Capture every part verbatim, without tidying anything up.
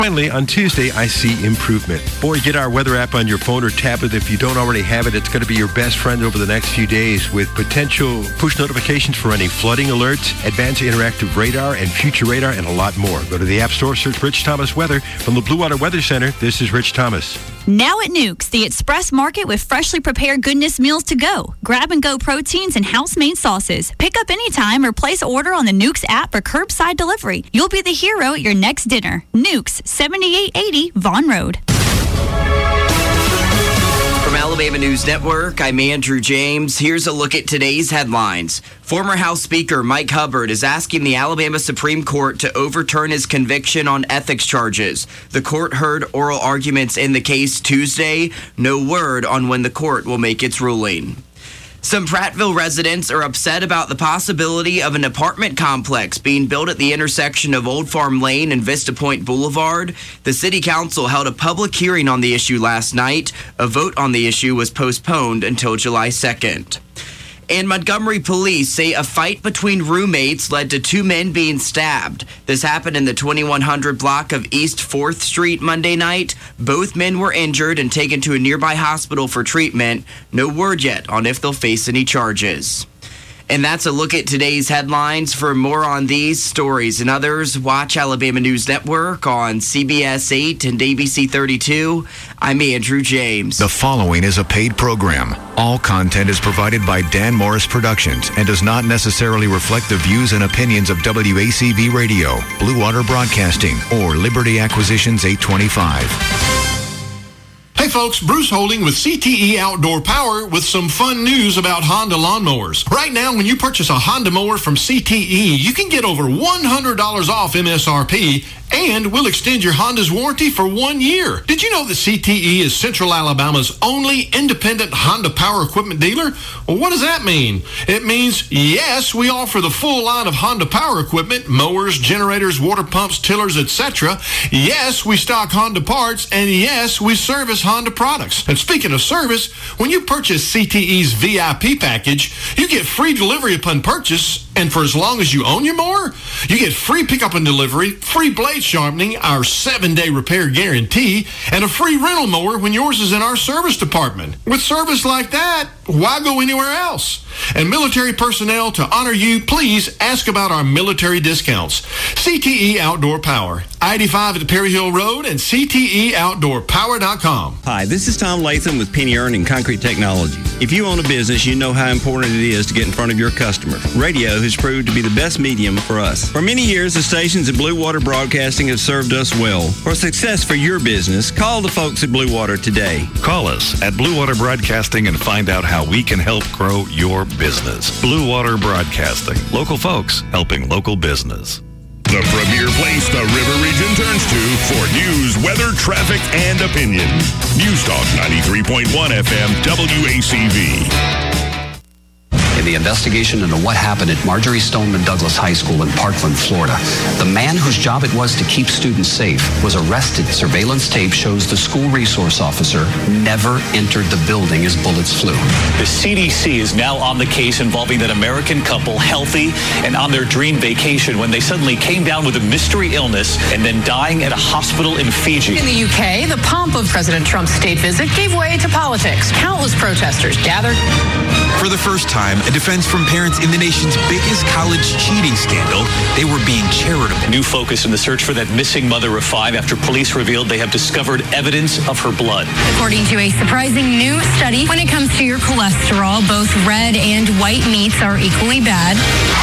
Finally, on Tuesday, I see improvement. Boy, get our weather app on your phone or tablet. If you don't already have it, it's going to be your best friend over the next few days with potential push notifications for any flooding alerts, advanced interactive radar and future radar, and a lot more. Go to the App Store, search Rich Thomas Weather. From the Blue Water Weather Center, this is Rich Thomas. Now at Nukes, the Express Market with freshly prepared goodness meals to go. Grab and go proteins and house-made sauces. Pick up anytime or place order on the Nukes app for curbside delivery. You'll be the hero at your next dinner. Nukes, seventy-eight eighty Vaughn Road. From Alabama News Network, I'm Andrew James. Here's a look at today's headlines. Former House Speaker Mike Hubbard is asking the Alabama Supreme Court to overturn his conviction on ethics charges. The court heard oral arguments in the case Tuesday. No word on when the court will make its ruling. Some Prattville residents are upset about the possibility of an apartment complex being built at the intersection of Old Farm Lane and Vista Point Boulevard. The city council held a public hearing on the issue last night. A vote on the issue was postponed until July second. And Montgomery police say a fight between roommates led to two men being stabbed. This happened in the twenty-one hundred block of East fourth Street Monday night. Both men were injured and taken to a nearby hospital for treatment. No word yet on if they'll face any charges. And that's a look at today's headlines. For more on these stories and others, watch Alabama News Network on C B S eight and A B C thirty-two. I'm Andrew James. The following is a paid program. All content is provided by Dan Morris Productions and does not necessarily reflect the views and opinions of W A C V Radio, Blue Water Broadcasting, or Liberty Acquisitions eight twenty-five. Hey folks, Bruce Holding with C T E Outdoor Power with some fun news about Honda lawnmowers. Right now, when you purchase a Honda mower from C T E, you can get over one hundred dollars off M S R P, and we'll extend your Honda's warranty for one year. Did you know that C T E is Central Alabama's only independent Honda power equipment dealer? Well, what does that mean? It means, yes, we offer the full line of Honda power equipment, mowers, generators, water pumps, tillers, et cetera. Yes, we stock Honda parts, and yes, we service Honda products. And speaking of service, when you purchase C T E's V I P package, you get free delivery upon purchase, and for as long as you own your mower, you get free pickup and delivery, free blade sharpening, our seven-day repair guarantee, and a free rental mower when yours is in our service department. With service like that, why go anywhere else? And military personnel, to honor you, please ask about our military discounts. C T E Outdoor Power, I eighty-five at Perry Hill Road and C T E outdoor power dot com. Hi, this is Tom Latham with Penny Earn and Concrete Technology. If you own a business, you know how important it is to get in front of your customer. Radio has proved to be the best medium for us. For many years, the stations at Blue Water Broadcasting have served us well. For success for your business, call the folks at Blue Water today. Call us at Blue Water Broadcasting and find out how we can help grow your business. Blue Water Broadcasting. Local folks helping local business. The premier place the River Region turns to for news, weather, traffic, and opinion. News Talk ninety-three point one F M W A C V. In the investigation into what happened at Marjorie Stoneman Douglas High School in Parkland, Florida, the man whose job it was to keep students safe was arrested. Surveillance tape shows the school resource officer never entered the building as bullets flew. The C D C is now on the case involving that American couple, healthy and on their dream vacation, when they suddenly came down with a mystery illness and then dying at a hospital in Fiji. In the U K, the pomp of President Trump's state visit gave way to politics. Countless protesters gathered. For the first time, a defense from parents in the nation's biggest college cheating scandal. They were being charitable. New focus in the search for that missing mother of five after police revealed they have discovered evidence of her blood. According to a surprising new study, when it comes to your cholesterol, both red and white meats are equally bad.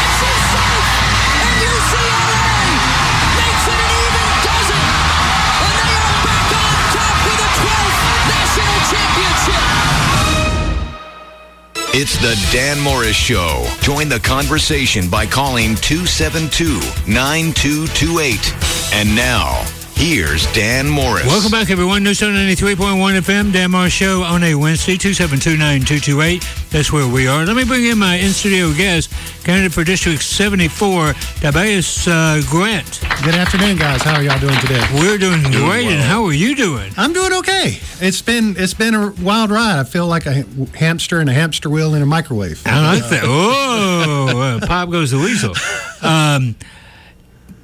It's the Dan Morris Show. Join the conversation by calling two seven two, nine two two eight. And now, here's Dan Morris. Welcome back, everyone. News Talk ninety-three point one F M, Dan Morris Show on a Wednesday, two seven two, nine two two eight. That's where we are. Let me bring in my in-studio guest, candidate for District seventy-four, Tobias uh, Grant. Good afternoon, guys. How are y'all doing today? We're doing, doing great, well. And how are you doing? I'm doing okay. It's been it's been a wild ride. I feel like a hamster in a hamster wheel in a microwave. I like that. Oh, uh, pop goes the weasel. Um,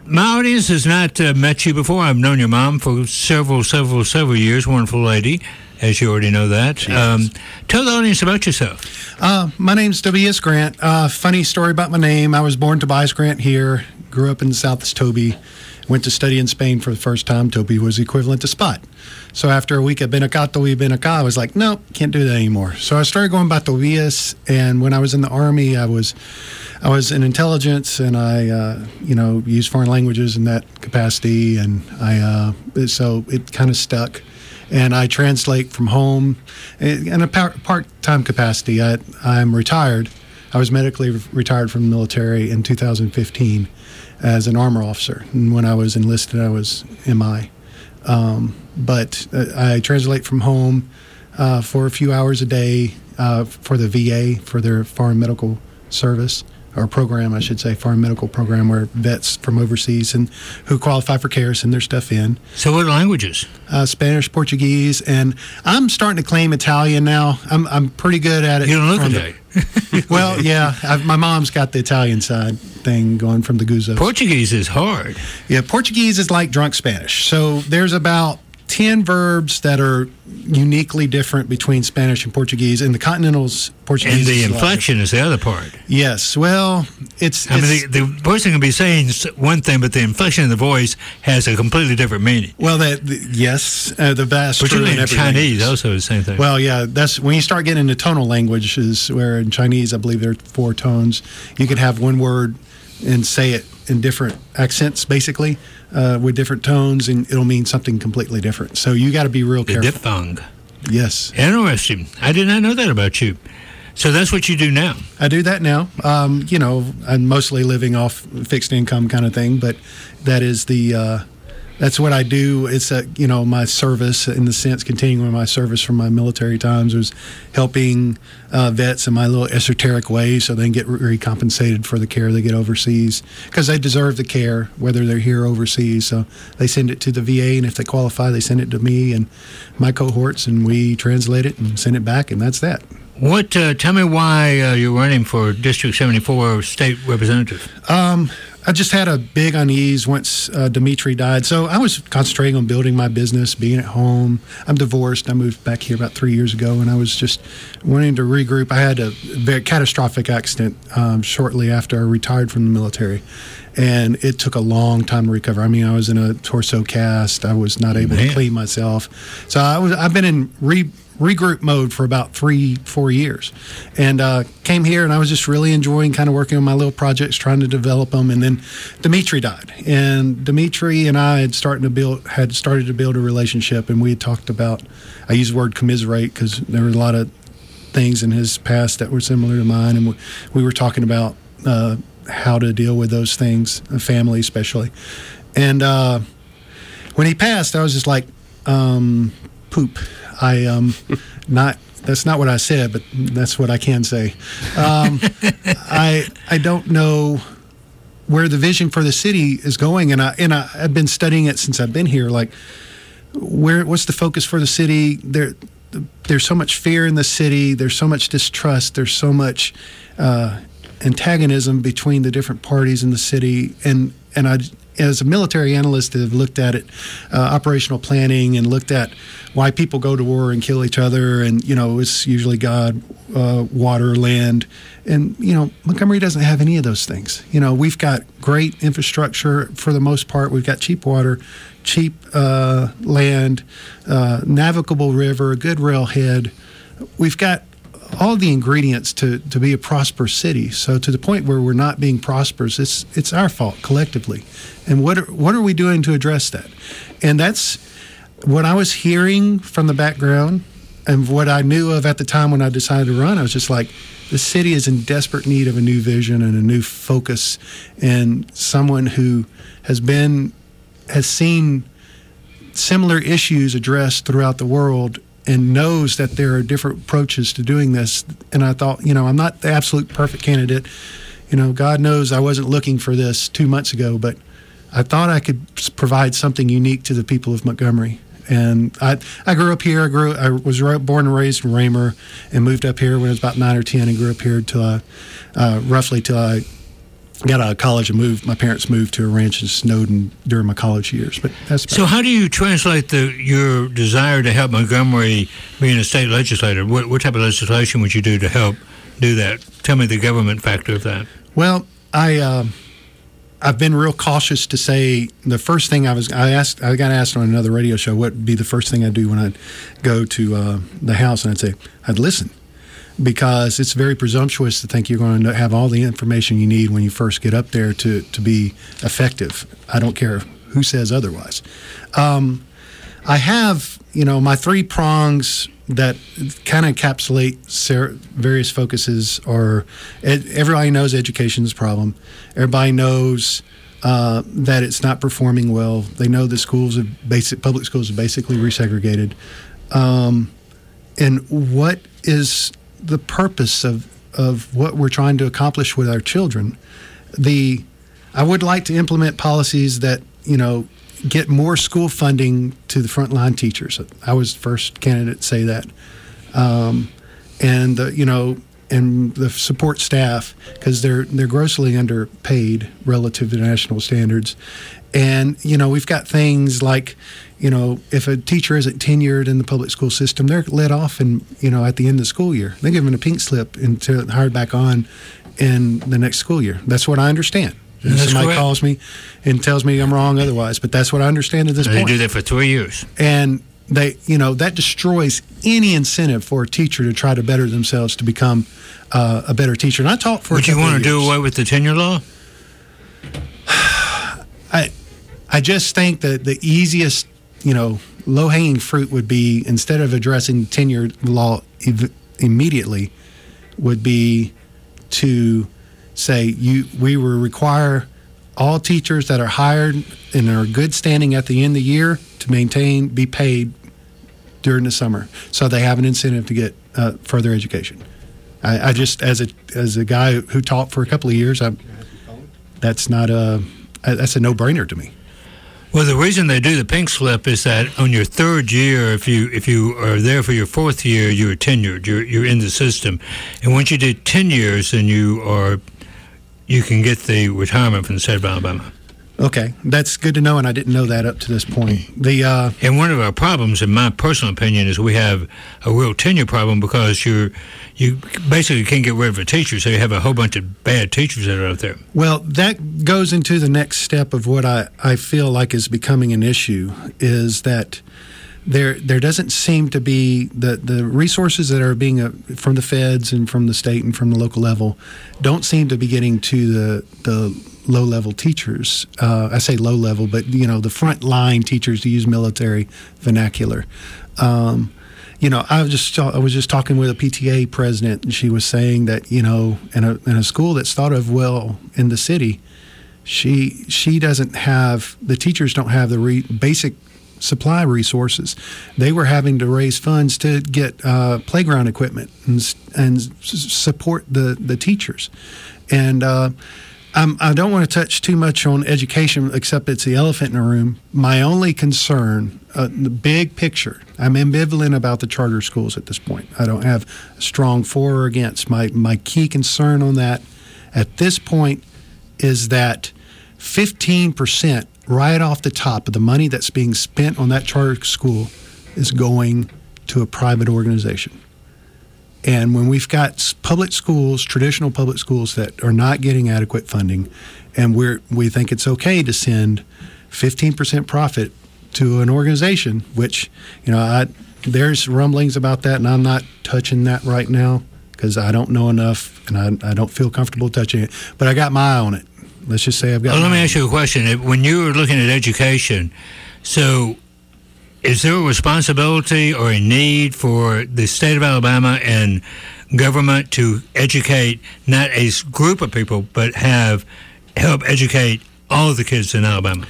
my audience has not uh, met you before. I've known your mom for several, several, several years. Wonderful lady, as you already know that. Um, tell the audience about yourself. Uh, my name's Tobias Grant. Uh, funny story about my name. I was born Tobias Grant here. Grew up in South Toby. Went to study in Spain for the first time. Toby was equivalent to Spot. So after a week at Benacato y Benaca, I was like, no, can't do that anymore. So I started going by Tobias. And when I was in the Army, I was I was in intelligence, and I, uh, you know, used foreign languages in that capacity. And I uh, so it kind of stuck. And I translate from home in a part-time capacity. I, I'm retired. I was medically retired from the military in two thousand fifteen as an armor officer. And when I was enlisted, I was M I. Um, but uh, I translate from home uh, for a few hours a day uh, for the V A, for their foreign medical service, or program, I should say, foreign medical program, where vets from overseas and who qualify for care send their stuff in. So what languages? Uh, Spanish, Portuguese, and I'm starting to claim Italian now. I'm I'm pretty good at it. You don't look Italian. Well, yeah, I've, my mom's got the Italian side thing going from the Guzos. Portuguese is hard. Yeah, Portuguese is like drunk Spanish. So there's about ten verbs that are uniquely different between Spanish and Portuguese, and the Continental's Portuguese. And the is inflection like, is the other part. Yes, well, it's. I it's, mean, the, the person can be saying one thing, but the inflection of the voice has a completely different meaning. Well, that the, yes, uh, the vast. Particularly in Chinese, also the same thing. Well, yeah, that's when you start getting into tonal languages, where in Chinese, I believe there are four tones. You could have one word and say it in different accents, basically. Uh, with different tones, and it'll mean something completely different. So you got to be real the careful. Diphthong. Yes. Interesting. I did not know that about you. So that's what you do now. I do that now. Um, you know, I'm mostly living off fixed income kind of thing, but that is the uh, that's what I do. It's a, you know, my service, in the sense, continuing my service from my military times, was helping uh, vets in my little esoteric way so they can get recompensated for the care they get overseas, because they deserve the care whether they're here or overseas. So they send it to the V A, and if they qualify, they send it to me and my cohorts, and we translate it and send it back, and that's that. What? Uh, tell me why uh, you're running for District seventy-four state representative. Um, I just had a big unease once uh, Dimitri died. So I was concentrating on building my business, being at home. I'm divorced. I moved back here about three years ago, and I was just wanting to regroup. I had a very catastrophic accident um, shortly after I retired from the military, and it took a long time to recover. I mean, I was in a torso cast. I was not able Man. to clean myself. So I was. I've been in re. regroup mode for about three, four years, and uh, came here, and I was just really enjoying kind of working on my little projects, trying to develop them. And then Dimitri died, and Dimitri and I had started to build had started to build a relationship, and we had talked about. I use the word commiserate because there were a lot of things in his past that were similar to mine, and we, we were talking about uh, how to deal with those things, family especially. And uh, when he passed, I was just like, um, poop. I um not that's not what I said, but that's what I can say. Um, I I don't know where the vision for the city is going, and I and I, I've been studying it since I've been here. Like, where what's the focus for the city? There there's so much fear in the city. There's so much distrust. There's so much uh, antagonism between the different parties in the city, and and I. As a military analyst, have looked at it, uh, operational planning, and looked at why people go to war and kill each other. And, you know, it's usually God, uh, water, land. And, you know, Montgomery doesn't have any of those things. You know, we've got great infrastructure for the most part. We've got cheap water, cheap uh, land, uh, navigable river, good railhead. We've got all the ingredients to, to be a prosperous city. So to the point where we're not being prosperous, it's it's our fault collectively. And what are, what are we doing to address that? And that's what I was hearing from the background, and what I knew of at the time when I decided to run. I was just like, the city is in desperate need of a new vision and a new focus, and someone who has been has seen similar issues addressed throughout the world, and knows that there are different approaches to doing this. And I thought, you know, I'm not the absolute perfect candidate. You know, God knows I wasn't looking for this two months ago, but I thought I could provide something unique to the people of Montgomery. And I I grew up here. I grew. I was born and raised in Raymer, and moved up here when I was about nine or ten, and grew up here till I, uh, roughly till I got out of college and moved. My parents moved to a ranch in Snowden during my college years. But that's so. How do you translate the your desire to help Montgomery being a state legislator? What, what type of legislation would you do to help do that? Tell me the government factor of that. Well, I uh, I've been real cautious to say the first thing I was I asked I got asked on another radio show what would be the first thing I'd do when I'd go to uh, the House, and I'd say I'd listen. Because it's very presumptuous to think you're going to have all the information you need when you first get up there to, to be effective. I don't care who says otherwise. Um, I have, you know, my three prongs that kind of encapsulate various focuses are ed- everybody knows education is a problem. Everybody knows uh, that it's not performing well. They know the schools, are basic public schools are basically resegregated. Um, and what is the purpose of, of what we're trying to accomplish with our children? The I would like to implement policies that, you know, get more school funding to the frontline teachers. I was the first candidate to say that. Um, and, the, you know, and the support staff, because they're, they're grossly underpaid relative to national standards. And, you know, we've got things like, you know, if a teacher isn't tenured in the public school system, they're let off and, you know, at the end of the school year. They give them a pink slip until hired back on in the next school year. That's what I understand. That's Somebody correct. calls me and tells me I'm wrong otherwise, but that's what I understand at this They point. do that for three years. And they, you know, that destroys any incentive for a teacher to try to better themselves to become uh, a better teacher. And I taught for Would a you couple want of to do years. away with the tenure law? I, I just think that the easiest, you know, low-hanging fruit would be, instead of addressing tenure law ev- immediately, would be to say you we will require all teachers that are hired and are good standing at the end of the year to maintain, be paid during the summer, so they have an incentive to get uh, further education. I, I just, as a as a guy who taught for a couple of years, I, that's not a that's a no-brainer to me. Well, the reason they do the pink slip is that on your third year, if you if you are there for your fourth year, you're tenured. You're you're in the system, and once you did ten years, then you are you can get the retirement from the state of Alabama. Okay, that's good to know, and I didn't know that up to this point. The uh, and one of our problems, in my personal opinion, is we have a real tenure problem because you're you basically can't get rid of a teacher, so you have a whole bunch of bad teachers that are out there. Well, that goes into the next step of what I, I feel like is becoming an issue, is that there there doesn't seem to be the, the resources that are being uh, from the feds and from the state and from the local level don't seem to be getting to the the low-level teachers. Uh, I say low-level, but, you know, the front-line teachers, to use military vernacular. Um, you know, I was just I was just talking with a P T A president, and she was saying that, you know, in a in a school that's thought of well in the city, she she doesn't have, the teachers don't have the re, basic supply resources. They were having to raise funds to get uh, playground equipment and and s- support the the teachers. And uh, I'm, I don't want to touch too much on education, except it's the elephant in the room. My only concern, uh, the big picture, I'm ambivalent about the charter schools at this point. I don't have a strong for or against. My my key concern on that at this point is that fifteen percent right off the top of the money that's being spent on that charter school is going to a private organization. And when we've got public schools, traditional public schools that are not getting adequate funding, and we're we think it's okay to send fifteen percent profit to an organization, which, you know, I, there's rumblings about that, and I'm not touching that right now because I don't know enough, and I, I don't feel comfortable touching it. But I got my eye on it. Let's just say I've got. Well, let my me ask you a question. When you were looking at education, so is there a responsibility or a need for the state of Alabama and government to educate not a group of people, but have help educate all of the kids in Alabama?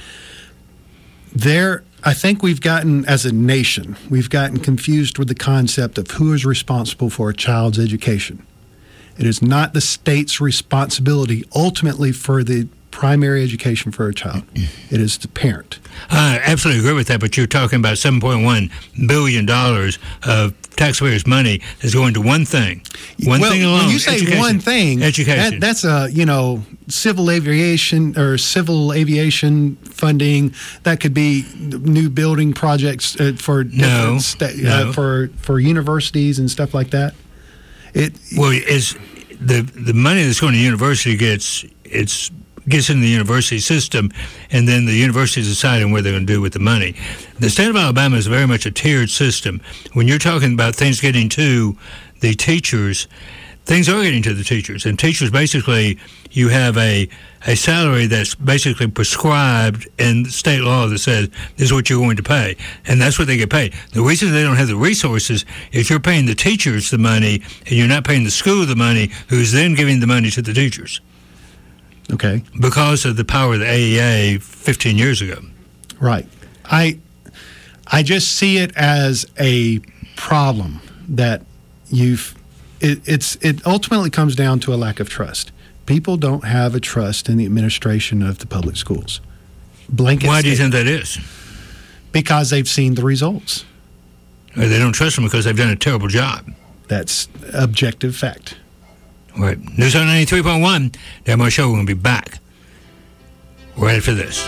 There, I think we've gotten, as a nation, we've gotten confused with the concept of who is responsible for a child's education. It is not the state's responsibility ultimately for the primary education for a child. It is the parent. I absolutely agree with that, but you're talking about seven point one billion dollars of taxpayers' money that's going to one thing. One well, thing alone. When you say education. one thing, education. That, that's a, you know, civil aviation or civil aviation funding. That could be new building projects uh, for no, different sta- no. uh, for for universities and stuff like that. It well, is the the money that's going to university gets it's gets in the university system, and then the university is deciding what they're going to do with the money. The state of Alabama is very much a tiered system. When you're talking about things getting to the teachers, things are getting to the teachers. And teachers, basically, you have a, a salary that's basically prescribed in state law that says this is what you're going to pay. And that's what they get paid. The reason they don't have the resources is you're paying the teachers the money, and you're not paying the school the money, who's then giving the money to the teachers. Okay. Because of the power of the A E A fifteen years ago. Right. I I just see it as a problem that you've it, it's it ultimately comes down to a lack of trust. People don't have a trust in the administration of the public schools. Blanket Why do you statement. think that is? Because they've seen the results. Or they don't trust them because they've done a terrible job. That's objective fact. Right. News on ninety-three point one. Dan Morris Show. We're going to be back right after this.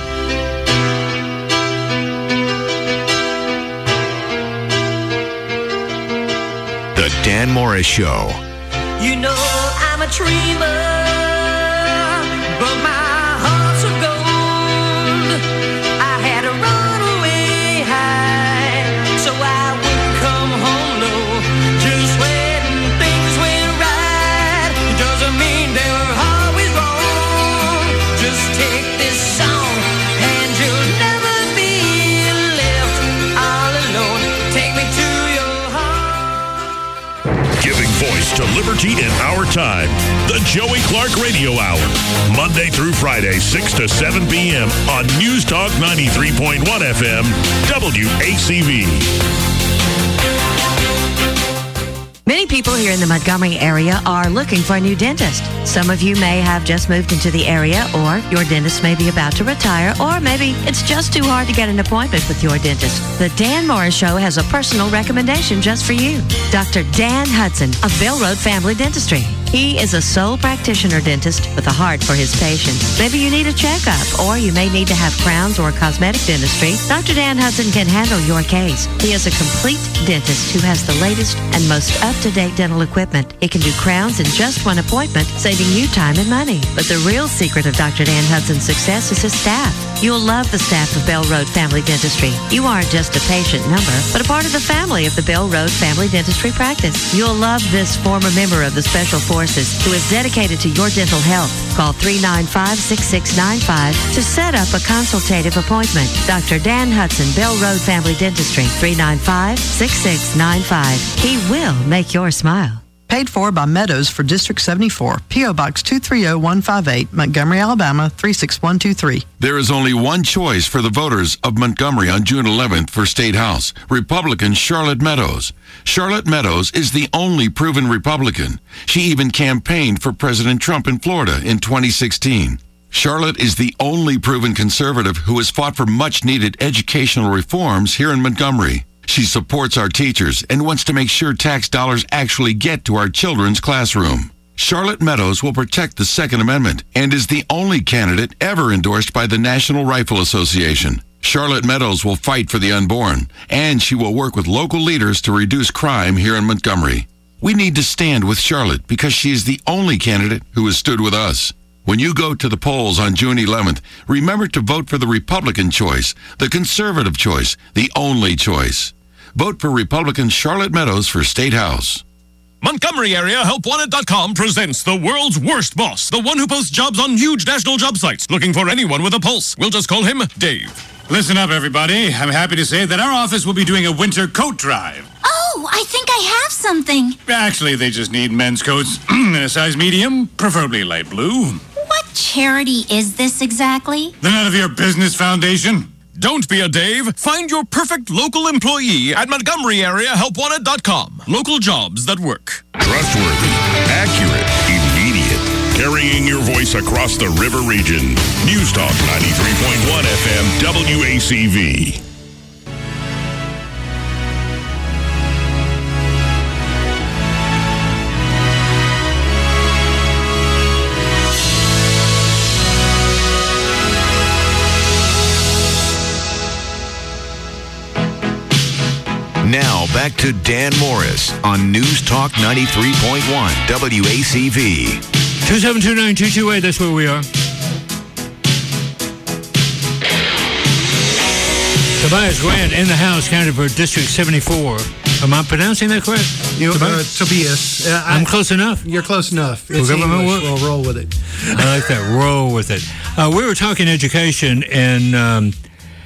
The Dan Morris Show. You know I'm a dreamer, but my heart's of gold. I had to run away high, so I wouldn't come home low. Just when things went right, it doesn't mean they were always wrong. Just take this song, and you'll never be left all alone. Take me to your heart. Giving voice to liberty in our time. The Joey Clark Radio Hour. Monday through Friday, six to seven p.m. on News Talk ninety-three point one F M, W A C V. Many people here in the Montgomery area are looking for a new dentist. Some of you may have just moved into the area, or your dentist may be about to retire, or maybe it's just too hard to get an appointment with your dentist. The Dan Morris Show has a personal recommendation just for you. Doctor Dan Hudson of Bell Road Family Dentistry. He is a sole practitioner dentist with a heart for his patients. Maybe you need a checkup, or you may need to have crowns or cosmetic dentistry. Doctor Dan Hudson can handle your case. He is a complete dentist who has the latest and most up-to-date dental equipment. He can do crowns in just one appointment, saving you time and money. But the real secret of Doctor Dan Hudson's success is his staff. You'll love the staff of Bell Road Family Dentistry. You aren't just a patient number, but a part of the family of the Bell Road Family Dentistry practice. You'll love this former member of the Special Forces who is dedicated to your dental health. Call three nine five, six six nine five to set up a consultative appointment. Doctor Dan Hudson, Bell Road Family Dentistry, three nine five, six six nine five. He will make your smile. Paid for by Meadows for District seventy-four, P O Box two three zero one five eight, Montgomery, Alabama three six one two three. There is only one choice for the voters of Montgomery on June eleventh for State House, Republican Charlotte Meadows. Charlotte Meadows is the only proven Republican. She even campaigned for President Trump in Florida in twenty sixteen. Charlotte is the only proven conservative who has fought for much-needed educational reforms here in Montgomery. She supports our teachers and wants to make sure tax dollars actually get to our children's classroom. Charlotte Meadows will protect the Second Amendment and is the only candidate ever endorsed by the National Rifle Association. Charlotte Meadows will fight for the unborn, and she will work with local leaders to reduce crime here in Montgomery. We need to stand with Charlotte because she is the only candidate who has stood with us. When you go to the polls on June eleventh, remember to vote for the Republican choice, the conservative choice, the only choice. Vote for Republican Charlotte Meadows for State House. Montgomery Area Help Wanted dot com presents the world's worst boss, the one who posts jobs on huge national job sites, looking for anyone with a pulse. We'll just call him Dave. Listen up, everybody. I'm happy to say that our office will be doing a winter coat drive. Oh, I think I have something. Actually, they just need men's coats in a size medium, preferably light blue. What charity is this exactly? The None of Your Business Foundation. Don't be a Dave. Find your perfect local employee at Montgomery Area Help Wanted dot com. Local jobs that work. Trustworthy, accurate, immediate. Carrying your voice across the river region. News Talk ninety-three point one F M, W A C V. Now, back to Dan Morris on News Talk ninety-three point one W A C V. two seven two nine two two eight, that's where we are. Tobias Grant in the house, candidate for District seventy-four. Am I pronouncing that correct? You, uh, Tobias? Tobias. Uh, I'm I, close enough? You're close enough. Well, It's government English. work? We'll roll with it. I like that. Roll with it. Uh, we were talking education, and um,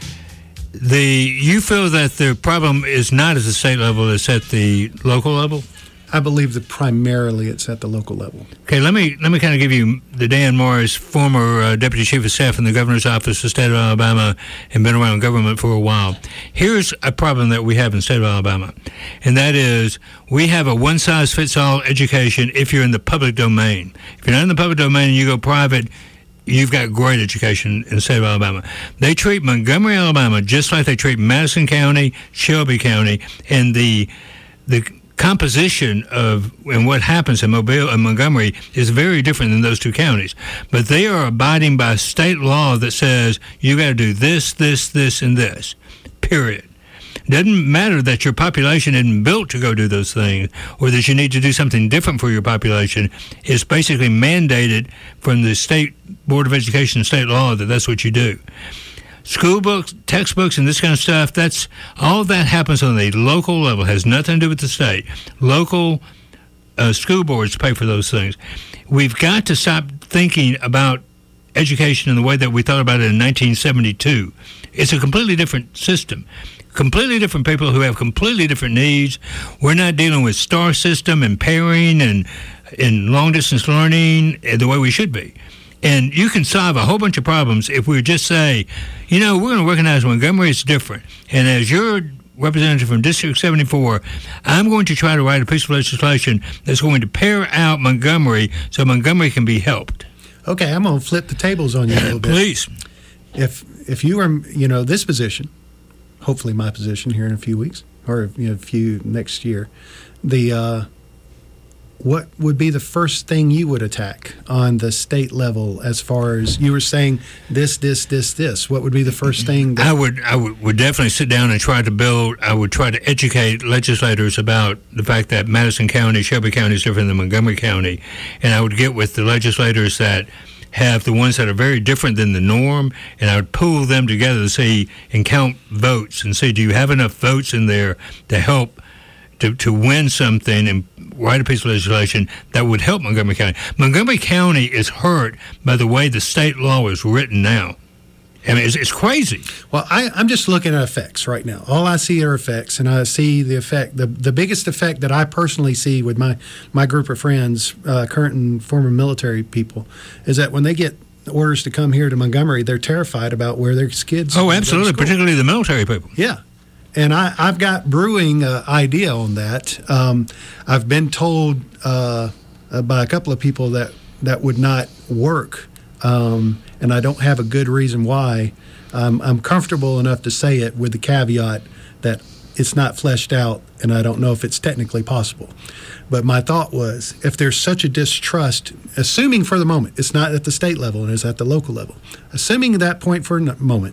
the you feel that the problem is not at the state level; it's at the local level. I believe that primarily it's at the local level. Okay, let me let me kind of give you the Dan Morris, former uh, deputy chief of staff in the governor's office of the state of Alabama, and been around government for a while. Here's a problem that we have in the state of Alabama, and that is we have a one-size-fits-all education if you're in the public domain. If you're not in the public domain and you go private, you've got great education in the state of Alabama. They treat Montgomery, Alabama, just like they treat Madison County, Shelby County, and the the composition of and what happens in Mobile and Montgomery is very different than those two counties. But they are abiding by state law that says you got to do this, this, this, and this. Period. Doesn't matter that your population isn't built to go do those things or that you need to do something different for your population. It's basically mandated from the state Board of Education and state law that that's what you do. School books, textbooks, and this kind of stuff, that's all that happens on the local level. It has nothing to do with the state. Local uh, school boards pay for those things. We've got to stop thinking about education in the way that we thought about it in nineteen seventy-two. It's a completely different system. Completely different people who have completely different needs. We're not dealing with STAR system and pairing and, and long-distance learning the way we should be. And you can solve a whole bunch of problems if we just say, you know, we're going to recognize Montgomery is different. And as your representative from District seventy-four, I'm going to try to write a piece of legislation that's going to pair out Montgomery so Montgomery can be helped. Okay, I'm going to flip the tables on you a little bit. Please. If if you were, you know, this position, hopefully my position here in a few weeks or you know, a few next year, the uh, what would be the first thing you would attack on the state level as far as you were saying this, this, this, this? What would be the first thing? That- I would I would, would definitely sit down and try to build, I would try to educate legislators about the fact that Madison County, Shelby County is different than Montgomery County. And I would get with the legislators that have the ones that are very different than the norm, and I would pool them together to see and count votes and say, do you have enough votes in there to help to, to win something and write a piece of legislation that would help Montgomery County. Montgomery County is hurt by the way the state law is written now. I mean, it's, it's crazy. Well, I, I'm just looking at effects right now. All I see are effects, and I see the effect. The, the biggest effect that I personally see with my, my group of friends, uh, current and former military people, is that when they get orders to come here to Montgomery, they're terrified about where their kids Oh, absolutely, particularly the military people. Yeah. And I, I've got brewing uh, idea on that. Um, I've been told uh, by a couple of people that that would not work, um, and I don't have a good reason why. Um, I'm comfortable enough to say it with the caveat that it's not fleshed out, and I don't know if it's technically possible. But my thought was, if there's such a distrust, assuming for the moment it's not at the state level and it's at the local level, assuming at that point for a moment,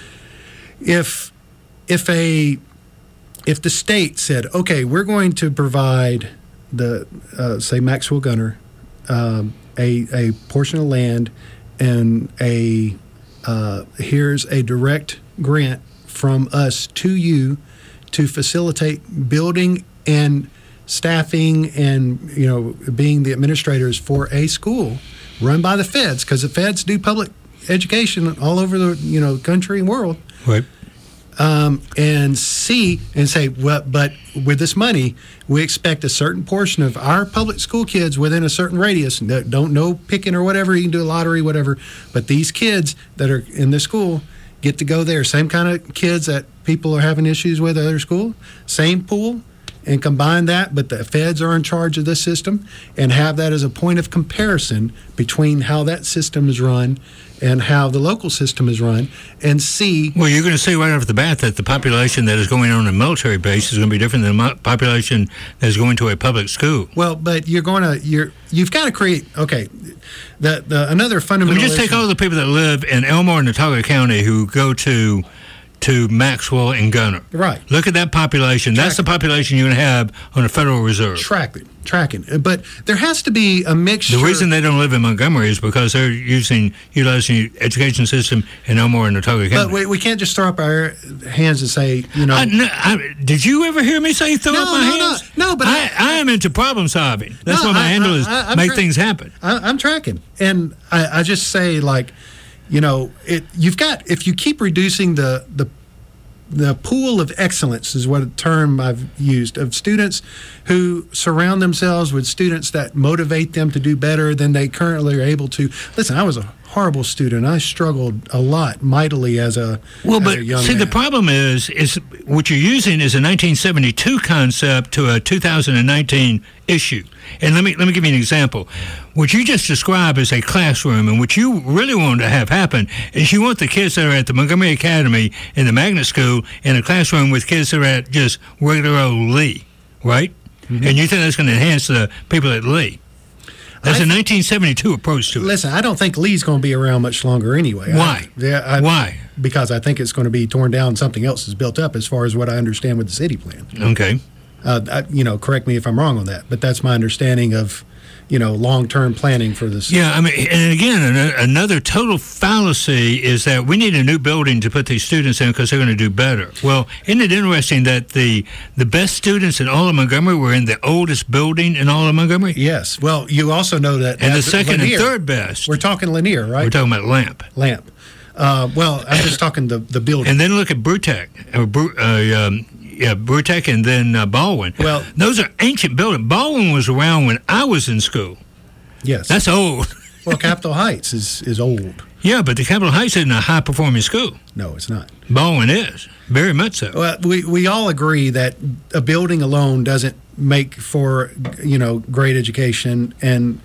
if If a if the state said, okay, we're going to provide the uh, say Maxwell Gunner um, a a portion of land and a uh, here's a direct grant from us to you to facilitate building and staffing and you know being the administrators for a school run by the feds, because the feds do public education all over the you know country and world. Right. Um, and see and say, well, but with this money, we expect a certain portion of our public school kids within a certain radius. Don't know picking or whatever. You can do a lottery, whatever. But these kids that are in the school get to go there. Same kind of kids that people are having issues with at other school. Same pool. And combine that, but the feds are in charge of this system, and have that as a point of comparison between how that system is run and how the local system is run, and see. Well, you're going to see right off the bat that the population that is going on a military base is going to be different than the population that is going to a public school. Well, but you're going to you're you've got to create. Okay, the the another fundamental. We just take all the people that live in Elmore and Watauga County who go to to Maxwell and Gunner. Right. Look at that population. That's the population you're going to have on the Federal Reserve. Tracking, tracking. But there has to be a mixture. The reason they don't live in Montgomery is because they're using utilizing the education system in Elmore and Otago County. But we, we can't just throw up our hands and say, you know. I, no, I, did you ever hear me say throw No, up my no, hands? no, no, but I, I am into problem solving. That's No, what my I- handle I- is. I- I'm make tra- things happen. I, I'm tracking, and I, I just say like, you know, it. You've got if you keep reducing the the the pool of excellence is what a term I've used of students who surround themselves with students that motivate them to do better than they currently are able to. Listen, I was a horrible student. I struggled a lot mightily as a Well, as but a young see, man. the problem is, is what you're using is a nineteen seventy-two concept to a two thousand nineteen issue. And let me let me give you an example. What you just described as a classroom, and what you really want to have happen is you want the kids that are at the Montgomery Academy and the Magnet School in a classroom with kids that are at just regular old Lee, right? Mm-hmm. And you think that's going to enhance the people at Lee. That's a nineteen seventy-two approach to it. Listen, I don't think Lee's going to be around much longer anyway. Why? I, yeah, I, Why? Because I think it's going to be torn down. Something else is built up, as far as what I understand with the city plan. Okay. Uh, I, you know, correct me if I'm wrong on that, but that's my understanding of, you know, long-term planning for this. Yeah, I mean, and again, an- another total fallacy is that we need a new building to put these students in because they're going to do better. Well, isn't it interesting that the the best students in all of Montgomery were in the oldest building in all of Montgomery? Yes. Well, you also know that. And the that second Lanier- and third best. We're talking Lanier, right? We're talking about Lamp. Lamp. Uh, well, I'm just talking the the building. And then look at Brutec, or Bru- uh, um, yeah, Brutec, and then uh, Baldwin. Well, those are ancient buildings. Baldwin was around when I was in school. Yes. That's old. Well, Capitol Heights is, is old. Yeah, but the Capitol Heights isn't a high-performing school. No, it's not. Baldwin is. Very much so. Well, we, we all agree that a building alone doesn't make for, you know, great education. And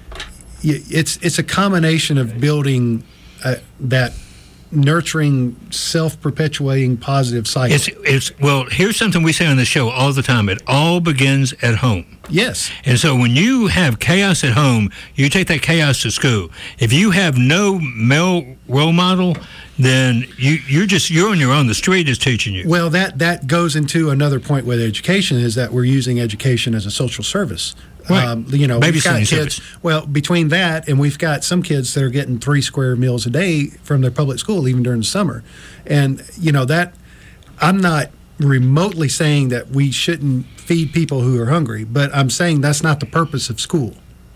y- it's, it's a combination of building uh, that nurturing, self-perpetuating positive cycle. It's, it's well, here's something we say on the show all the time. It all begins at home. Yes. And so when you have chaos at home, you take that chaos to school. If you have no male role model, then you, you're just, you're on your own. The street is teaching you. Well, that, that goes into another point with education is that we're using education as a social service. Right. Um, you know, we've got Babysitting kids. service. Well, between that and we've got some kids that are getting three square meals a day from their public school, even during the summer. And, you know, that I'm not remotely saying that we shouldn't feed people who are hungry, but I'm saying that's not the purpose of school.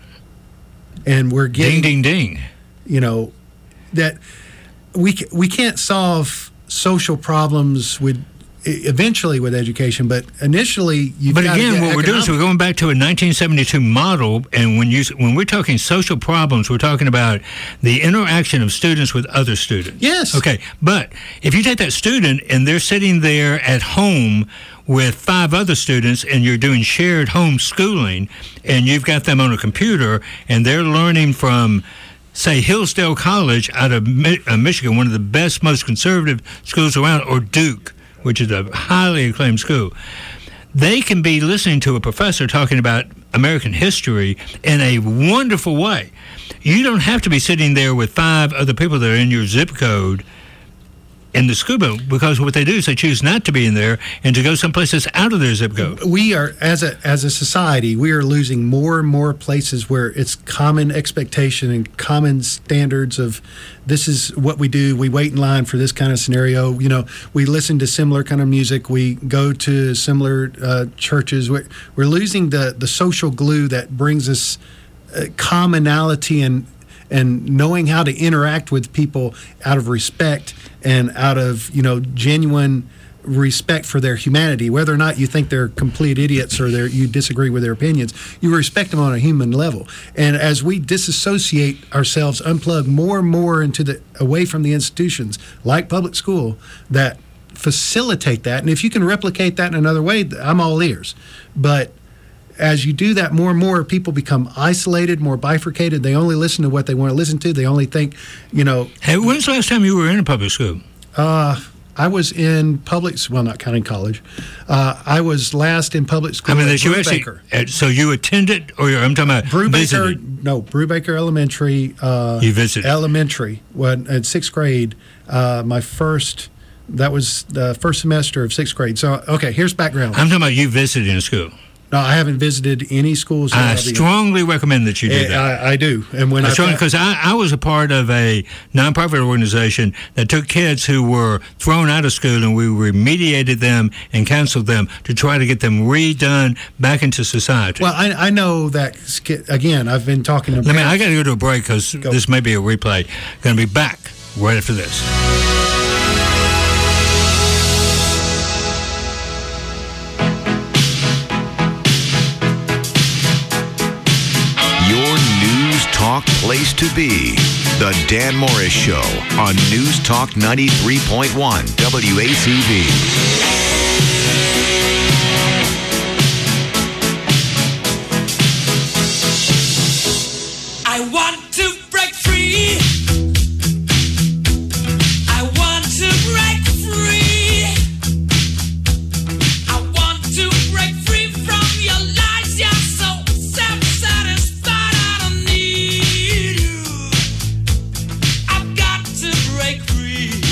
And we're getting. Ding, ding, ding. You know, that we, ca- we can't solve social problems with. Eventually with education, but initially you've But got to again, get what we're doing is we're economic- going back to a nineteen seventy-two model, and when you when we're talking social problems, we're talking about the interaction of students with other students. Yes. Okay, but if you take that student and they're sitting there at home with five other students, and you're doing shared homeschooling, and you've got them on a computer, and they're learning from, say, Hillsdale College out of Mi- uh, Michigan, one of the best, most conservative schools around, or Duke, which is a highly acclaimed school, they can be listening to a professor talking about American history in a wonderful way. You don't have to be sitting there with five other people that are in your zip code in the school building, because what they do is they choose not to be in there and to go someplace that's out of their zip code. We are, as a as a society, we are losing more and more places where it's common expectation and common standards of this is what we do. We wait in line for this kind of scenario. You know, we listen to similar kind of music. We go to similar uh, churches. We're, we're losing the, the social glue that brings us uh, commonality and and knowing how to interact with people out of respect and out of, you know, genuine respect for their humanity. Whether or not you think they're complete idiots or they're, you disagree with their opinions, you respect them on a human level. And as we disassociate ourselves, unplug more and more into the away from the institutions like public school that facilitate that, and if you can replicate that in another way, I'm all ears. But as you do that more and more, people become isolated, more bifurcated. They only listen to what they want to listen to. They only think, you know. Hey, when's the last time you were in a public school? Uh, I was in public, well, not counting college. Uh, I was last in public school I mean, at that you actually, Brubaker. uh, so you attended, or you're, I'm talking about Brubaker, visited. no, Brubaker Elementary. Uh, You visited. Elementary. When, in sixth grade, uh, my first That was the first semester of sixth grade. So, okay, here's background. I'm talking about you visiting a school. No, I haven't visited any schools. I strongly recommend that you do that. I, I do. And when I because I, I was a part of a nonprofit organization that took kids who were thrown out of school, and we remediated them and counseled them to try to get them redone back into society. Well, I, I know that, again, I've been talking to Let me, I got to go to a break because this may be a replay. Going to be back right after this. Talk place to be. The Dan Morris Show on News Talk ninety-three point one W A C V. I want to break free. I want to break free. I want to break free from your lies. You're so self-satisfied. I don't need you. I've got to break free.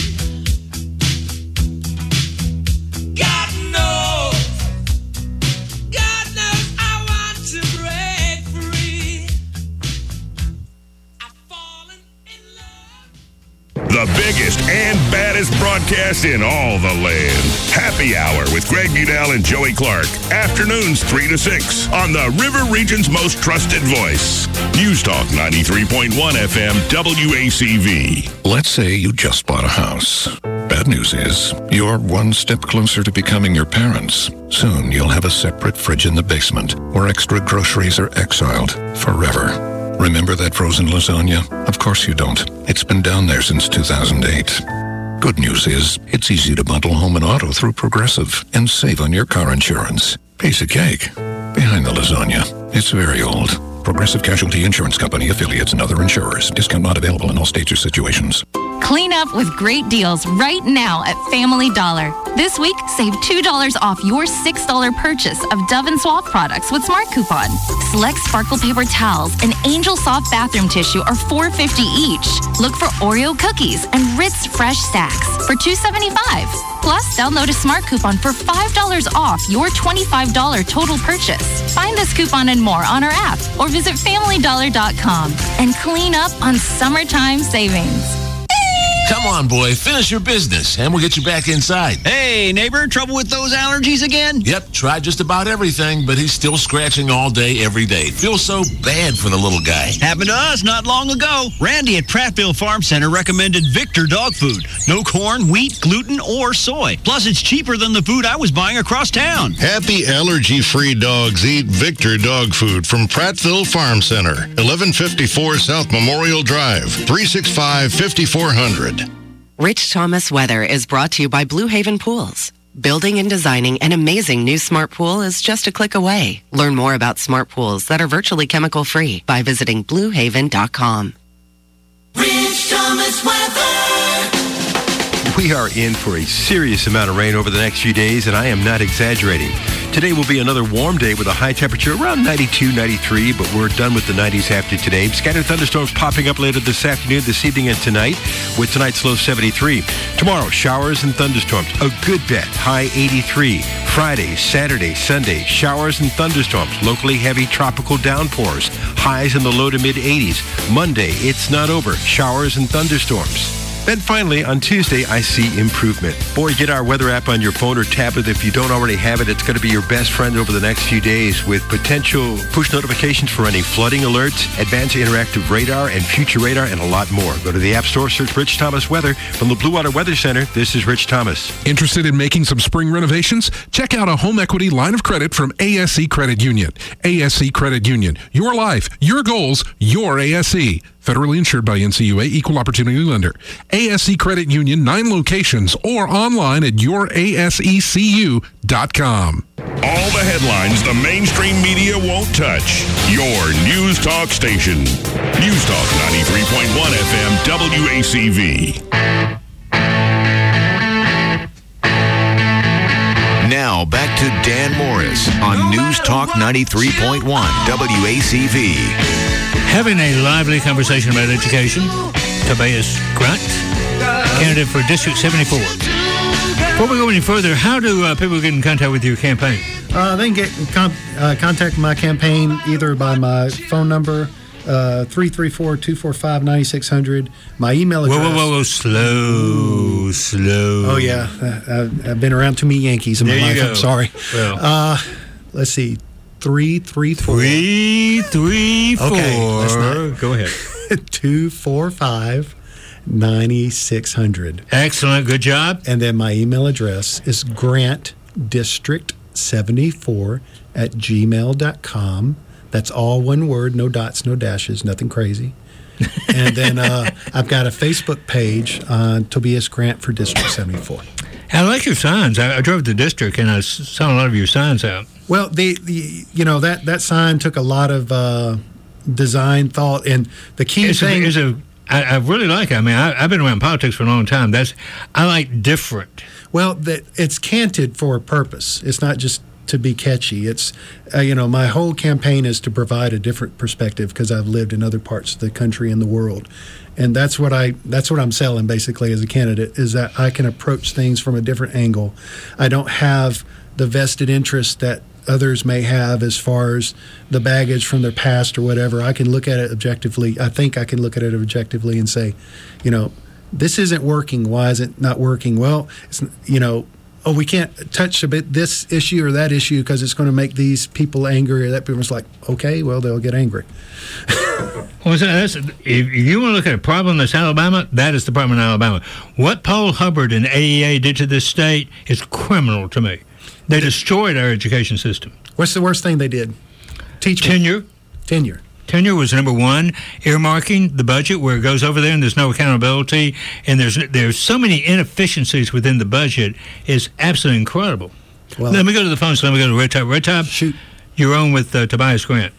God knows. God knows I want to break free. The biggest and baddest broadcast in all the land. Happy Hour with Greg Budell and Joey Clark. Afternoons three to six on the River Region's most trusted voice. News Talk ninety-three point one F M W A C V. Let's say you just bought a house. Bad news is, you're one step closer to becoming your parents. Soon you'll have a separate fridge in the basement where extra groceries are exiled forever. Remember that frozen lasagna? Of course you don't. It's been down there since two thousand eight. Good news is, it's easy to bundle home and auto through Progressive and save on your car insurance. Piece of cake. Behind the lasagna, it's very old. Progressive Casualty Insurance Company, affiliates, and other insurers. Discount not available in all states or situations. Clean up with great deals right now at Family Dollar. This week, save two dollars off your six dollars purchase of Dove and Suave products with Smart Coupon. Select Sparkle Paper Towels and Angel Soft Bathroom Tissue are four dollars and fifty cents each. Look for Oreo Cookies and Ritz Fresh Stacks for two dollars and seventy-five cents. Plus, download a Smart Coupon for five dollars off your twenty-five dollars total purchase. Find this coupon and more on our app or visit family dollar dot com and clean up on summertime savings. Come on, boy, finish your business, and we'll get you back inside. Hey, neighbor, trouble with those allergies again? Yep, tried just about everything, but he's still scratching all day, every day. Feels so bad for the little guy. Happened to us not long ago. Randy at Prattville Farm Center recommended Victor dog food. No corn, wheat, gluten, or soy. Plus, it's cheaper than the food I was buying across town. Happy allergy-free dogs eat Victor dog food from Prattville Farm Center, eleven fifty-four South Memorial Drive, three six five, five four zero zero. Rich Thomas Weather is brought to you by Blue Haven Pools. Building and designing an amazing new smart pool is just a click away. Learn more about smart pools that are virtually chemical-free by visiting blue haven dot com. Rich Thomas Weather. We are in for a serious amount of rain over the next few days, and I am not exaggerating. Today will be another warm day with a high temperature around ninety-two, ninety-three, but we're done with the nineties after today. Scattered thunderstorms popping up later this afternoon, this evening, and tonight, with tonight's low seventy-three. Tomorrow, showers and thunderstorms, a good bet, high eighty-three. Friday, Saturday, Sunday, showers and thunderstorms, locally heavy tropical downpours, highs in the low to mid eighties. Monday, it's not over, showers and thunderstorms. Then finally, on Tuesday, I see improvement. Boy, get our weather app on your phone or tablet. If you don't already have it, it's going to be your best friend over the next few days with potential push notifications for any flooding alerts, advanced interactive radar, and future radar, and a lot more. Go to the App Store, search Rich Thomas Weather. From the Blue Water Weather Center, this is Rich Thomas. Interested in making some spring renovations? Check out a home equity line of credit from A S C Credit Union. A S C Credit Union. Your life, your goals, your A S C. Federally insured by N C U A, Equal Opportunity Lender. A S C Credit Union, nine locations, or online at your A S E C U dot com. All the headlines the mainstream media won't touch. Your News Talk station. News Talk ninety-three point one F M W A C V. Now back to Dan Morris on News Talk ninety-three point one W A C V. Having a lively conversation about education. Tobias Grant, candidate for District seventy-four. Before we go any further, how do uh, people get in contact with your campaign? Uh, they can get in con- uh, contact my campaign either by my phone number, uh, three three four, two four five, nine six zero zero. My email address. Whoa, whoa, whoa, whoa, slow, slow. Oh, yeah. I've, I've been around too many Yankees in there my life. You go. I'm sorry. Well. Uh, let's see. Three, three, four. Three, three, four. Okay, that's not. Go ahead. two four five, nine six zero zero. Excellent. Good job. And then my email address is grant district seventy-four at gmail dot com. That's all one word, no dots, no dashes, nothing crazy. And then uh, I've got a Facebook page on Tobias Grant for District seventy-four. I like your signs. I, I drove the district and I saw a lot of your signs out. Well, the, the you know that, that sign took a lot of uh, design thought, and the key it's thing a, it's a I, I really like it. I mean, I, I've been around politics for a long time. That's I like different. Well, that it's canted for a purpose. It's not just to be catchy. It's uh, you know my whole campaign is to provide a different perspective because I've lived in other parts of the country and the world, and that's what I that's what I'm selling basically as a candidate is that I can approach things from a different angle. I don't have the vested interest that others may have as far as the baggage from their past or whatever. I can look at it objectively. I think I can look at it objectively and say, you know, this isn't working. Why is it not working? Well, it's, you know, oh, we can't touch a bit this issue or that issue because it's going to make these people angry or that people's like, okay, well, they'll get angry. Well, so that's, if you want to look at a problem that's Alabama, that is the problem in Alabama. What Paul Hubbard and A E A did to this state is criminal to me. They destroyed our education system. What's the worst thing they did? Teach me. Tenure. Tenure. Tenure was number one. Earmarking the budget where it goes over there and there's no accountability. And there's there's so many inefficiencies within the budget. It's absolutely incredible. Well, let me go to the phone. So let me go to Red Top. Red Top, shoot. You're on with uh, Tobias Grant.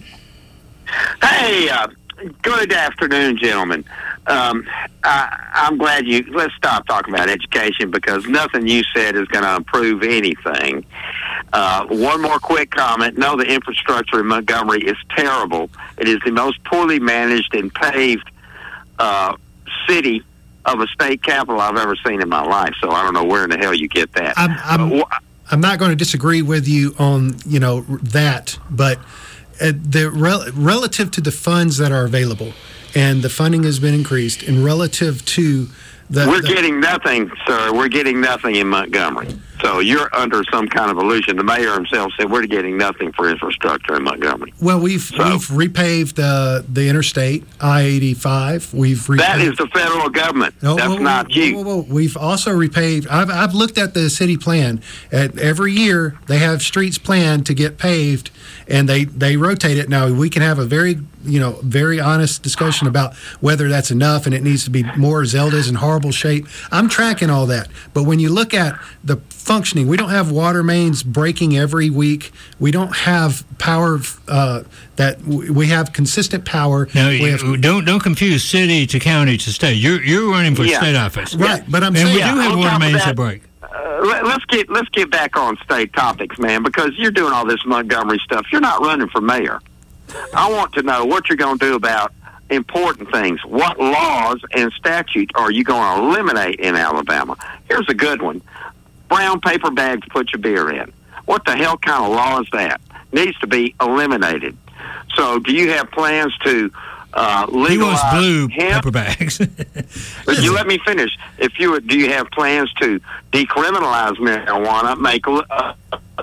Hey, uh, good afternoon, gentlemen. Um, I, I'm glad you, let's stop talking about education because nothing you said is going to improve anything. Uh, one more quick comment. No, the infrastructure in Montgomery is terrible. It is the most poorly managed and paved uh, city of a state capital I've ever seen in my life. So I don't know where in the hell you get that. I'm, I'm, uh, I'm not going to disagree with you on, you know, that, but uh, the rel- relative to the funds that are available, and the funding has been increased, and relative to the... We're the, getting nothing, sir. We're getting nothing in Montgomery. So you're under some kind of illusion. The mayor himself said we're getting nothing for infrastructure in Montgomery. Well, we've so, we've repaved uh, the interstate, I eighty-five. We've repaved, that is the federal government. No, That's whoa, whoa, not you. Whoa, whoa, whoa. We've also repaved. I've I've looked at the city plan. At every year they have streets planned to get paved, and they, they rotate it. Now we can have a very you know very honest discussion about whether that's enough and it needs to be more. Zelda's in horrible shape. I'm tracking all that, but when you look at the functioning, we don't have water mains breaking every week. We don't have power uh, that we have consistent power. Now, we you, have, don't don't confuse city to county to state. You're you're running for Yeah. state office, right? But I'm and saying we do have on water top of mains that, that break. Uh, let, let's get let's get back on state topics, man, because you're doing all this Montgomery stuff. You're not running for mayor. I want to know what you're going to do about important things. What laws and statutes are you going to eliminate in Alabama? Here's a good one. Brown paper bags to put your beer in. What the hell kind of law is that? Needs to be eliminated. So do you have plans to uh, legalize He wants blue hemp? paper bags. But you let me finish. If you do, you have plans to decriminalize marijuana, make uh,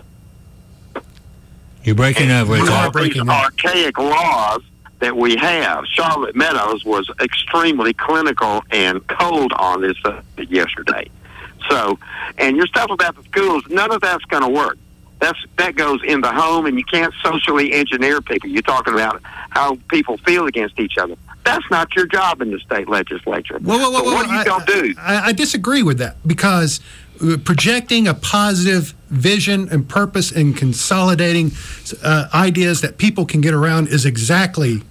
You're breaking up. Red all Top. these archaic laws that we have. Charlotte Meadows was extremely clinical and cold on this uh, yesterday. So, and your stuff about the schools, none of that's going to work. That's that goes in the home, and you can't socially engineer people. You're talking about how people feel against each other. That's not your job in the state legislature. Whoa, whoa, whoa, so whoa, what are you going to do? I, I disagree with that because projecting a positive vision and purpose and consolidating uh, ideas that people can get around is exactly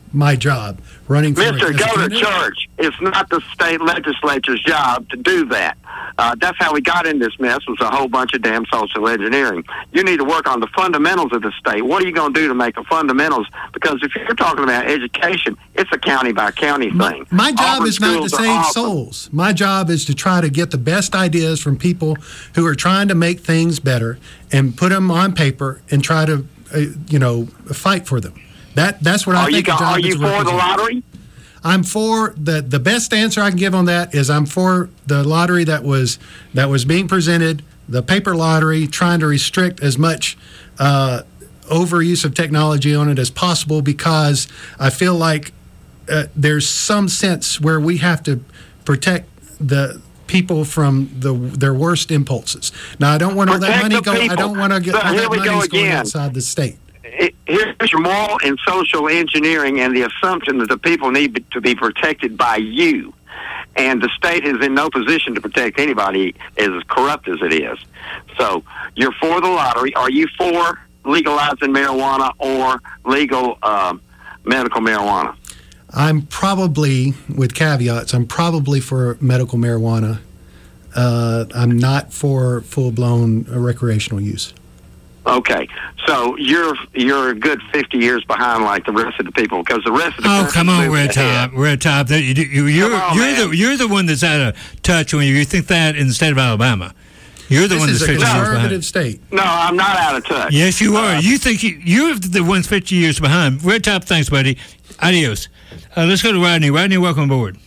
my job, running for Mister, it. go to church. It's not the state legislature's job to do that. Uh, that's how we got in this mess, was a whole bunch of damn social engineering. You need to work on the fundamentals of the state. What are you going to do to make the fundamentals? Because if you're talking about education, it's a county-by-county thing. My job Auburn is not to schools are save awesome. souls. My job is to try to get the best ideas from people who are trying to make things better and put them on paper and try to, uh, you know, fight for them. That That's what I Are you think a go- job are is you to for the represent. lottery? I'm for the the best answer I can give on that is I'm for the lottery that was that was being presented, the paper lottery, trying to restrict as much uh, overuse of technology on it as possible, because I feel like uh, there's some sense where we have to protect the people from the their worst impulses. Now, I don't want all that Protect money the go. I people. don't want to get So all here that we go money's going again. outside the state. It- Here's your moral and social engineering and the assumption that the people need to be protected by you. And the state is in no position to protect anybody as corrupt as it is. So you're for the lottery. Are you for legalizing marijuana or legal um, medical marijuana? I'm probably, with caveats, I'm probably for medical marijuana. Uh, I'm not for full-blown uh, recreational use. Okay, so you're you're a good fifty years behind, like the rest of the people, because the rest of the Oh, country come on, moved Red ahead. Top. Red Top. That- you- you- You're, Come on, you're, man. the, you're the one that's out of touch when you think that in the state of Alabama. You're the This one is that's a fifty years conservative behind. state. No, I'm not out of touch. Yes, you are. You think you, you're the ones fifty years behind. Red Top, thanks, buddy. Adios. Uh, let's go to Rodney. Rodney, welcome aboard.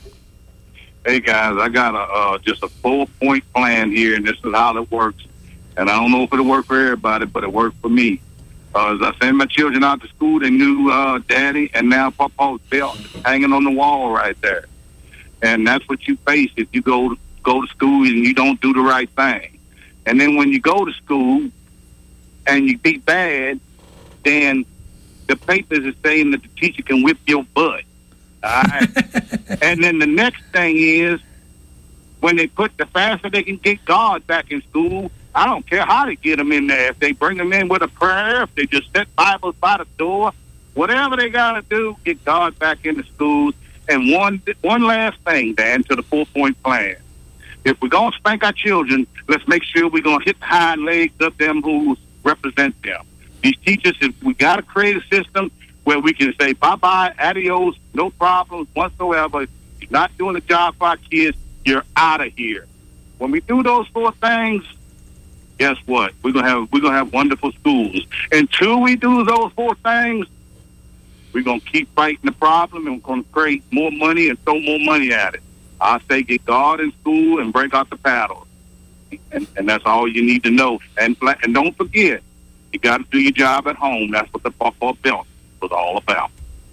Hey guys, I got a uh, just a four point plan here, and this is how it works. And I don't know if it'll work for everybody, but it worked for me. Uh, as I send my children out to school, they knew uh, Daddy and now Papa's belt hanging on the wall right there. And that's what you face if you go to, go to school and you don't do the right thing. And then when you go to school and you be bad, then the papers are saying that the teacher can whip your butt. All right. And then the next thing is, when they put the faster they can get God back in school, I don't care how they get them in there. If they bring them in with a prayer, if they just set Bibles by the door, whatever they got to do, get God back in the schools. And one one last thing, Dan, to the four-point plan. If we're going to spank our children, let's make sure we're going to hit the hind legs of them who represent them. These teachers, if we got to create a system where we can say bye-bye, adios, no problems whatsoever. If you're not doing the job for our kids, you're out of here. When we do those four things, guess what? We're gonna have we're gonna have wonderful schools. Until we do those four things, we're gonna keep fighting the problem, and we're gonna create more money and throw more money at it. I say get God in school and break out the paddles, and, and that's all you need to know. And and don't forget, you got to do your job at home. That's what the Papa Belt was all about.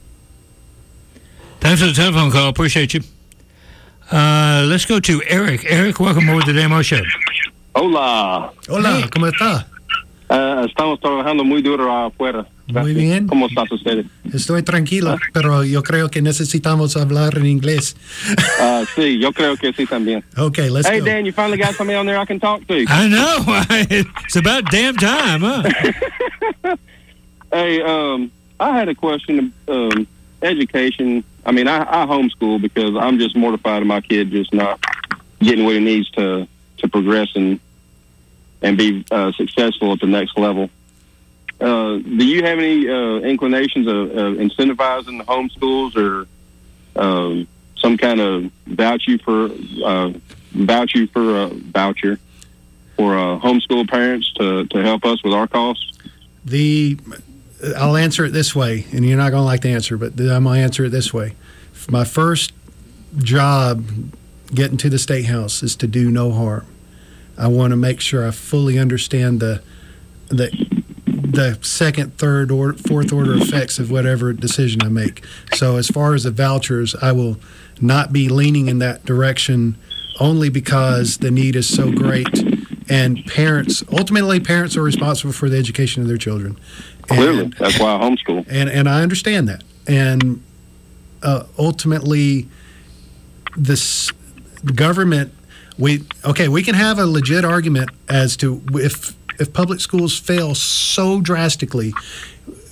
Thanks for the telephone call. Appreciate you. Uh, let's go to Eric. Eric, welcome aboard the Demo Show. Hola. Hola, ¿cómo está? Uh, estamos trabajando muy duro afuera. Muy bien. ¿Cómo estás usted? Estoy tranquilo, pero yo creo que necesitamos hablar en inglés. Uh, sí, yo creo que sí también. Okay, let's hey, go. Dan, you finally got somebody on there I can talk to. I know. It's about damn time, huh? Hey, um, I had a question. Um, education. I mean, I, I homeschool because I'm just mortified of my kid just not getting what he needs to to progress and and be uh, successful at the next level. Uh, do you have any uh, inclinations of, of incentivizing the homeschools or um, some kind of voucher for uh, voucher for a voucher for uh, homeschool parents to, to help us with our costs? The I'll answer it this way, and you're not going to like the answer, but I'm going to answer it this way. My first job getting to the State House is to do no harm. I want to make sure I fully understand the the the second, third, or fourth order effects of whatever decision I make. So as far as the vouchers, I will not be leaning in that direction only because the need is so great. And parents, ultimately, parents are responsible for the education of their children. And, Clearly, that's why I homeschool. And and I understand that. And uh, ultimately, this government, we okay, we can have a legit argument as to if if public schools fail so drastically,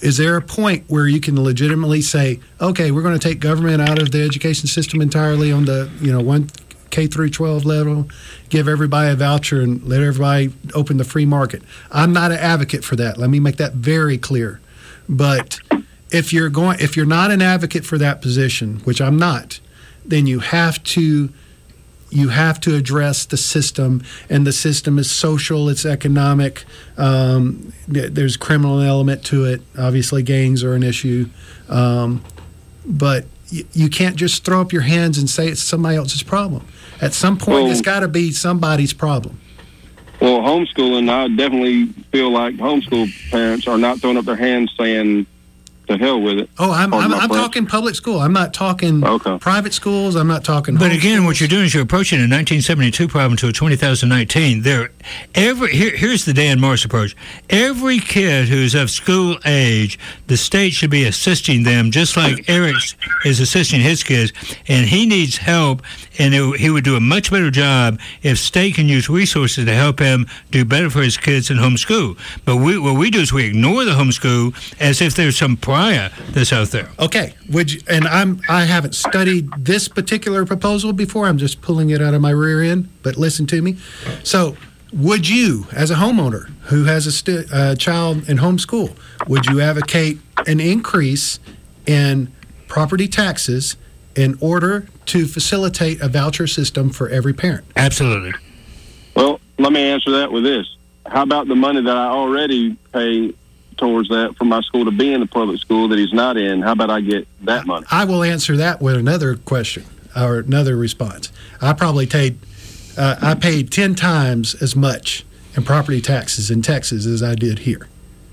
Is there a point where you can legitimately say, okay, we're going to take government out of the education system entirely on the, you know, one K through twelve level, give everybody a voucher and let everybody open the free market? I'm not an advocate for that. Let me make that very clear. But if you're going, if you're not an advocate for that position, which I'm not, then you have to you have to address the system, and the system is social, it's economic. Um, there's a criminal element to it. Obviously, gangs are an issue, um, but y- you can't just throw up your hands and say it's somebody else's problem. At some point, Well- it's got to be somebody's problem. Well, homeschooling, I definitely feel like homeschool parents are not throwing up their hands saying, to hell with it. Oh, I'm Pardon I'm, my I'm French. talking public school. I'm not talking Okay. private schools. I'm not talking. But home again, schools. what you're doing is you're approaching a nineteen seventy-two problem to a two thousand nineteen. There, every here, here's the Dan Morris approach. Every kid who's of school age, the state should be assisting them, just like Eric is assisting his kids, and he needs help. And it, he would do a much better job if state can use resources to help him do better for his kids in homeschool. But we, what we do is we ignore the homeschool as if there's some pariah that's out there. Okay, would you, and I'm I haven't studied this particular proposal before. I'm just pulling it out of my rear end. But listen to me. So, would you, as a homeowner who has a stu- uh, child in homeschool, would you advocate an increase in property taxes in order to facilitate a voucher system for every parent? Absolutely. Well, let me answer that with this. How about the money that I already pay towards that for my school to be in the public school that he's not in? How about I get that money? I will answer that with another question or another response. I probably paid, uh, I paid ten times as much in property taxes in Texas as I did here.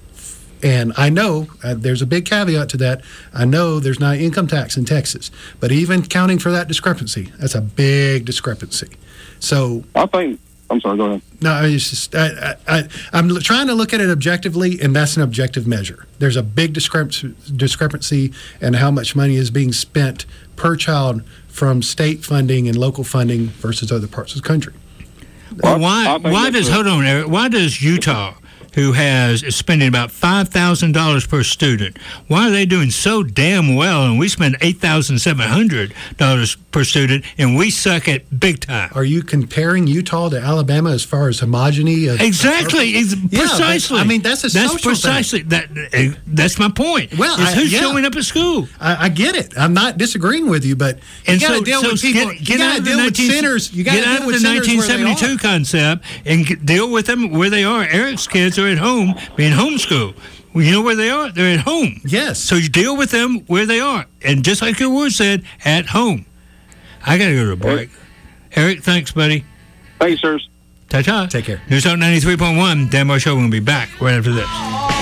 And I know uh, there's a big caveat to that. I know there's not income tax in Texas, but even counting for that discrepancy, that's a big discrepancy. So I think. I'm sorry. Go ahead. No, it's just I, I, I, I'm l- trying to look at it objectively, and that's an objective measure. There's a big discrepancy, discrepancy in how much money is being spent per child from state funding and local funding versus other parts of the country. Well, why why does hold on, Eric? Why does Utah, who has is spending about five thousand dollars per student, why are they doing so damn well, and we spend eight thousand seven hundred dollars per student, and we suck at big time? Are you comparing Utah to Alabama as far as homogeny? Of, Exactly, of, ex- Yeah, but, precisely. I mean, that's a that's social precisely thing. that. Uh, that's my point. Well, is I- who's yeah. showing up at school? I, I get it. I'm not disagreeing with you, but And you got to so, deal so with people. Get, you get got out to of the deal with 19 sinners. You got to get out deal of with the sinners nineteen where they seventy-two are. concept and get, deal with them where they are. Eric's kids are at home being homeschooled. Well, you know where they are? They're at home. Yes. So you deal with them where they are, and just like your word said, at home. I got to go to a break. Eric, thanks, buddy. Thanks, sirs. Ta-ta. Take care. News Talk ninety-three point one. Dan Moore Show. We'll be back right after this.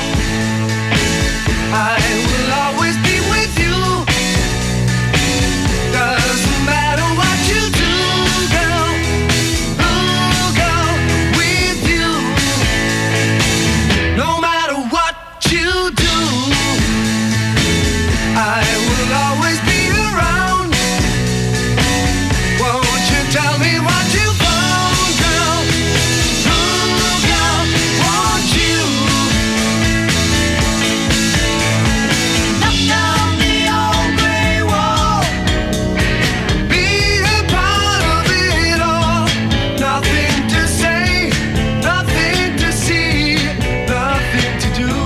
I will always be with you. Doesn't matter what you do, girl. Ooh, girl, with you. No matter what you do, I will always be around. Won't you tell me what you found, girl? Ooh, girl, won't you? Knock down the old gray wall. Be a part of it all. Nothing to say, nothing to see, nothing to do.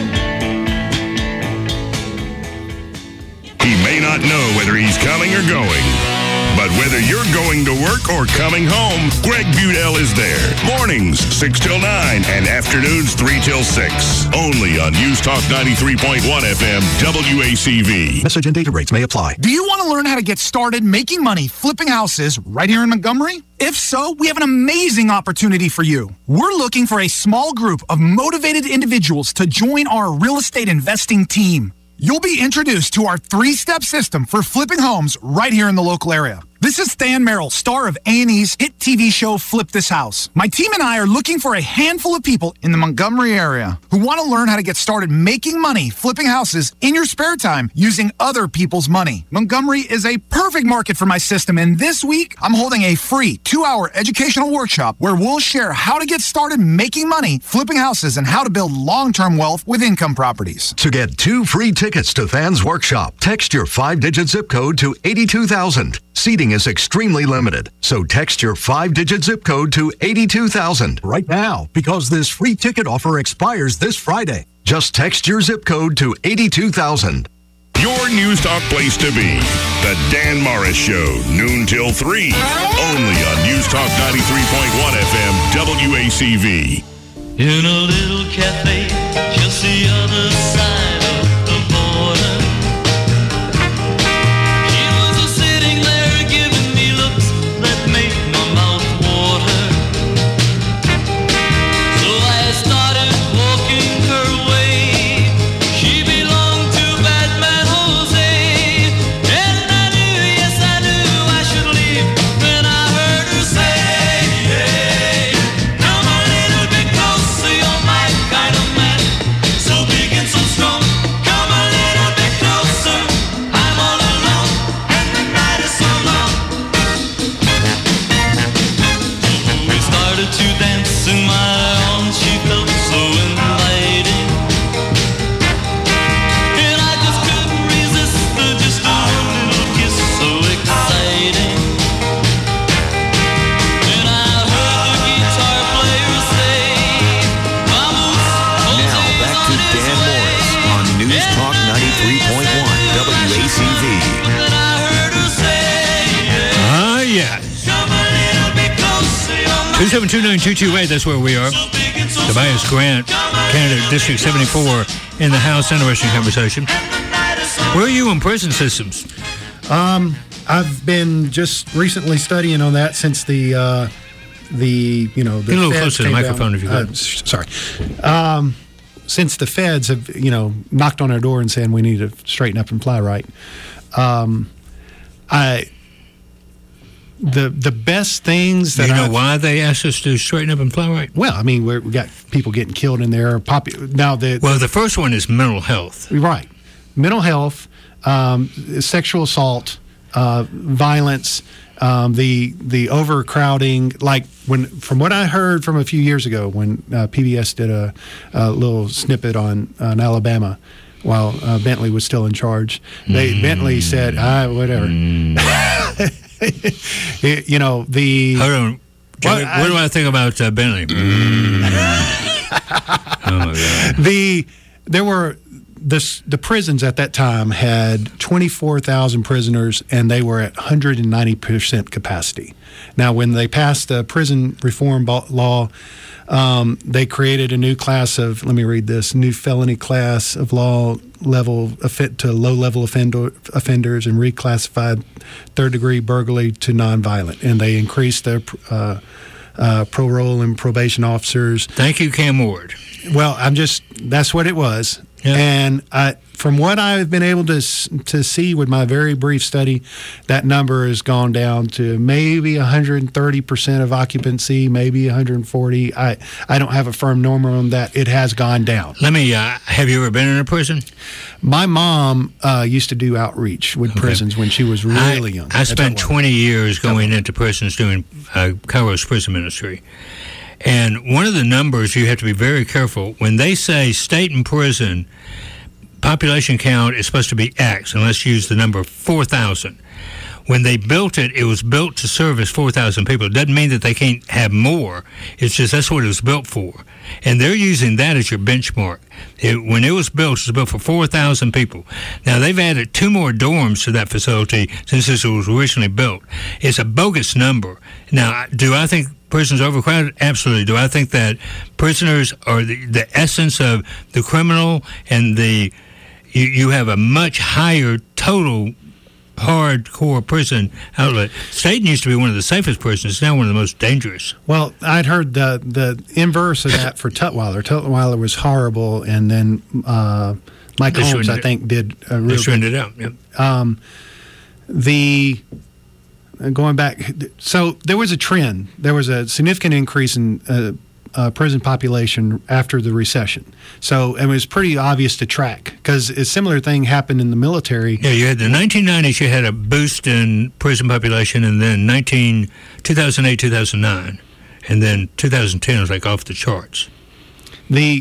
He may not know whether he's coming or going, but whether you're going to work or coming home, Greg Budell is there. Mornings, six till nine, and afternoons, three till six. Only on News Talk ninety-three point one F M, W A C V. Message and data rates may apply. Do you want to learn how to get started making money flipping houses right here in Montgomery? If so, we have an amazing opportunity for you. We're looking for a small group of motivated individuals to join our real estate investing team. You'll be introduced to our three-step system for flipping homes right here in the local area. This is Stan Merrill, star of A and E's hit T V show Flip This House. My team and I are looking for a handful of people in the Montgomery area who want to learn how to get started making money flipping houses in your spare time using other people's money. Montgomery is a perfect market for my system, and this week I'm holding a free two-hour educational workshop where we'll share how to get started making money flipping houses and how to build long-term wealth with income properties. To get two free tickets to Than's workshop, text your five-digit zip code to eighty-two thousand. Seating is extremely limited, so text your five-digit zip code to eighty-two thousand right now because this free ticket offer expires this Friday. Just text your zip code to eighty-two thousand. Your News Talk place to be. The Dan Morris Show, noon till three. Only on News Talk ninety-three point one F M, W A C V. In a little cafe, just the other side of the border. He was a sitting there giving me looks that made my mouth water. So I started walking her way. She belonged to Batman Jose. And I knew, yes I knew I should leave. Then I heard her say, hey, come a little bit closer, you're my kind of man. So big and so strong, come a little bit closer. I'm all alone, and the night is so long. We started to dance in my arms, she felt so inviting. And I just couldn't resist her, just a little kiss so exciting. Then I heard the guitar player say, Vamos, Now back to Dan Morris on News Talk ninety-three point one W A C V. then I heard her say, Ah, yes. come a little bit closer, you're my two seven two nine two two eight, that's where we are. Tobias Grant, candidate District seventy-four in the House. Interesting conversation. Where are you on prison systems? Um, I've been just recently studying on that since the uh, the you know the Get a little feds closer to the came microphone down. if you could. Uh, s- sorry. Um, since the feds have you know knocked on our door and saying we need to straighten up and fly right, um, I the the best things Do that you know I've- why they asked us to straighten up and fly right? Well, I mean we're, we got people getting killed in there. Popu- now the Well, the first one is mental health. Right. Mental health, um, sexual assault, uh, violence, um, the the overcrowding. Like when, from what I heard from a few years ago, when uh, P B S did a, a little snippet on, on Alabama, while uh, Bentley was still in charge, they Mm. Bentley said, "Ah, whatever." It- you know the. Hold on. Joey, Well, what I- do I think about uh, Bentley? Oh, my God. the there were the s- the prisons at that time had twenty-four thousand prisoners, and they were at one hundred ninety percent capacity. Now, when they passed the prison reform bo- law, um, they created a new class of, let me read this, new felony class of law level offe- to low-level offender, offenders and reclassified third-degree burglary to nonviolent. And they increased their uh, uh, parole and probation officers. Thank you, Cam Ward. Well, I'm just, that's what it was. And I, from what I've been able to s- to see with my very brief study, that number has gone down to maybe one hundred thirty percent of occupancy, maybe one hundred forty. I, I don't have a firm number on that. It has gone down. Let me, uh, have you ever been in a prison? My mom uh, used to do outreach with prisons when she was really I, young. I spent twenty years going into prisons doing uh, Kairos prison ministry. And one of the numbers you have to be very careful. When they say state and prison, population count is supposed to be X, and let's use the number four thousand. When they built it, it was built to service four thousand people. It doesn't mean that they can't have more. It's just that's what it was built for. And they're using that as your benchmark. It, when it was built, it was built for four thousand people. Now, they've added two more dorms to that facility since this was originally built. It's a bogus number. Now, do I think prisons are overcrowded? Absolutely. Do I think that prisoners are the, the essence of the criminal and the you, you have a much higher total hardcore prison outlet? Staten used to be one of the safest prisons. It's now one of the most dangerous. Well, I'd heard the the inverse of that for Tutwiler. Tutwiler was horrible, and then uh, Mike They Holmes, shortened I it. think, did a They real shortened good- it out, yep. Um, the going back, so there was a trend. There was a significant increase in uh, uh, prison population after the recession. So it was pretty obvious to track because a similar thing happened in the military. Yeah, you had the nineteen nineties, you had a boost in prison population, and then nineteen, two thousand eight, two thousand nine, and then two thousand ten was like off the charts. The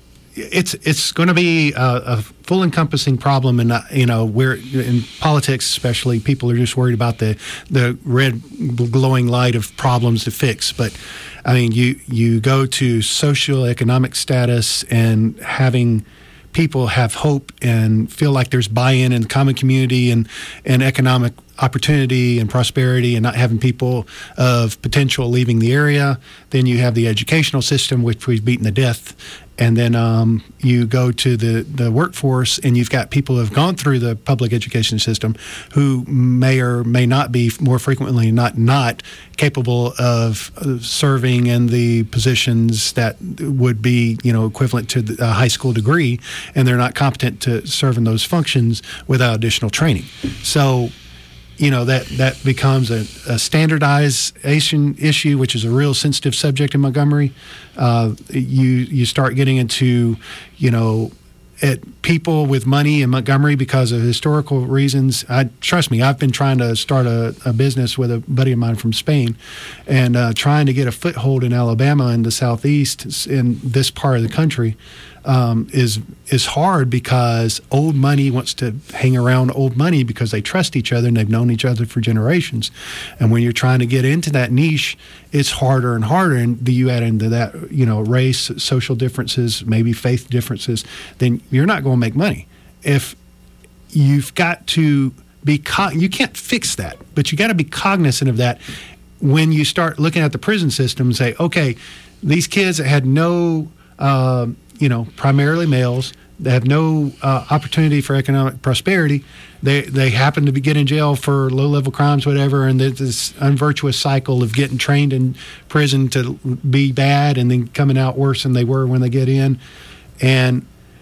It's it's going to be a, a full encompassing problem, and you know, where in politics especially, people are just worried about the the red glowing light of problems to fix. But I mean, you you go to social economic status and having people have hope and feel like there's buy-in in the common community and and economic opportunity and prosperity, and not having people of potential leaving the area. Then you have the educational system, which we've beaten to death. And then um, you go to the, the workforce, and you've got people who have gone through the public education system who may or may not be, more frequently not not capable of serving in the positions that would be, you know, equivalent to a high school degree, and they're not competent to serve in those functions without additional training. So, you know, that, that becomes a, a standardization issue, which is a real sensitive subject in Montgomery. Uh, you you start getting into, you know, at people with money in Montgomery because of historical reasons. I trust me, I've been trying to start a, a business with a buddy of mine from Spain, and uh, trying to get a foothold in Alabama in the southeast in this part of the country. Um, is is hard because old money wants to hang around old money because they trust each other and they've known each other for generations. And when you're trying to get into that niche, it's harder and harder. And you add into that, you know, race, social differences, maybe faith differences, then you're not going to make money. If you've got to be, co- you can't fix that, but you got to be cognizant of that when you start looking at the prison system and say, okay, these kids that had no, uh, you know, primarily males, they have no uh, opportunity for economic prosperity. They they happen to be get in jail for low-level crimes, whatever, and there's this unvirtuous cycle of getting trained in prison to be bad and then coming out worse than they were when they get in. And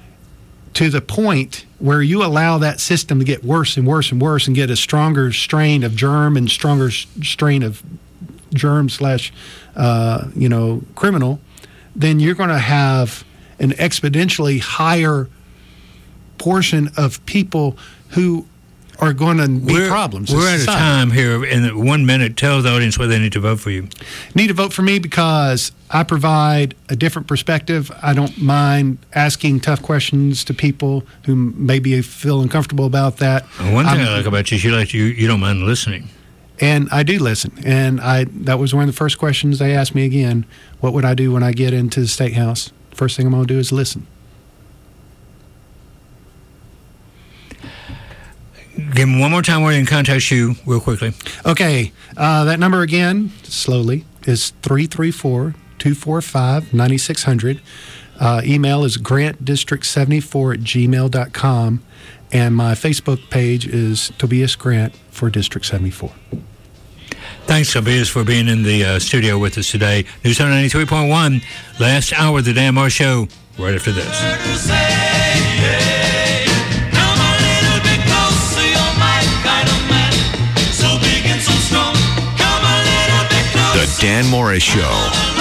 to the point where you allow that system to get worse and worse and worse and get a stronger strain of germ and stronger strain of germ slash, uh, you know, criminal, then you're going to have an exponentially higher portion of people who are going to be we're, problems. We're out of time here. In one minute, tell the audience why they need to vote for you. Need to vote for me because I provide a different perspective. I don't mind asking tough questions to people who maybe feel uncomfortable about that. One thing I'm, I like about you is you like you you don't mind listening. And I do listen. And I that was one of the first questions they asked me again. What would I do when I get into the State House? First thing I'm going to do is listen. Give me one more time where they can contact you real quickly. Okay. Uh, that number again, slowly, is three three four, two four five, nine six zero zero. Uh, email is grant district seventy-four at gmail dot com. And my Facebook page is Tobias Grant for District seventy-four. Thanks, Tobias, for being in the uh, studio with us today. News Talk ninety-three point one, last hour of the Dan Moore Show, right after this. The Dan Morris Show.